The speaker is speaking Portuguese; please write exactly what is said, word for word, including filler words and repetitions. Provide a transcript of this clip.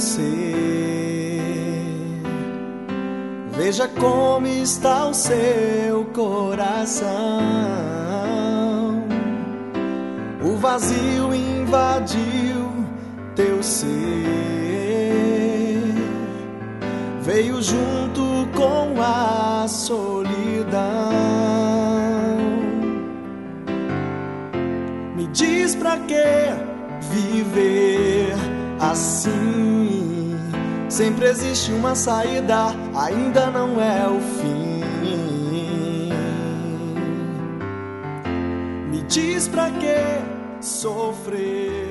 você. Veja como está o seu coração. O vazio invadiu teu ser, veio junto com a solidão. Me diz pra que viver assim? Sempre existe uma saída, ainda não é o fim. Me diz pra que sofrer?